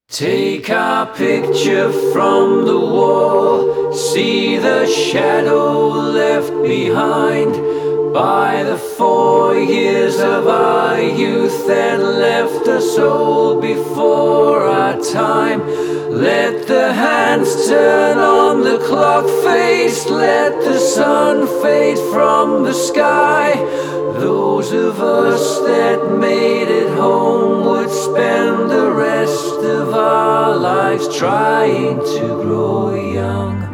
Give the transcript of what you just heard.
Take our picture from the wall, see the shadow left behind by the 4 years of our youth that left us old before our time. Let the hands turn on the clock face, let the sun fade from the sky. Those of us that made it home would spend the rest of our lives trying to grow young.